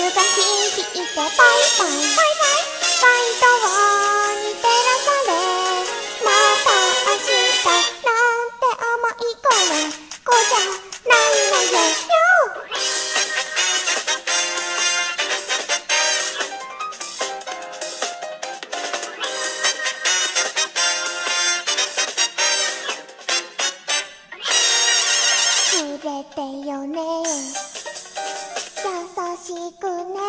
が響いてバイバイバイバイ街灯に照らされまた明日なんて思い込む子じゃないのよ触れてよね優しくね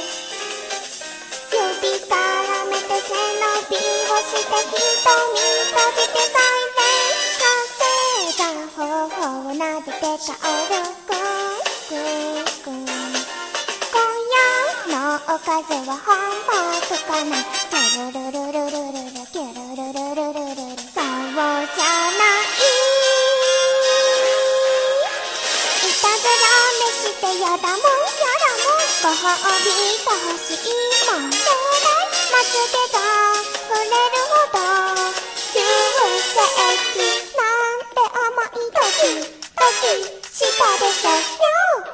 指絡めて背伸びをして瞳閉じてサイレン風が頬を撫でて香るグーグー今夜のおかずはハンバーグかなキュルルルルルルルキュルルルルルルルそうじゃないいたずらめしてやだもんやだもんご褒美が欲しいもんどうだいまつげが触れるほど急性期なんて思いドキドキしたでしょ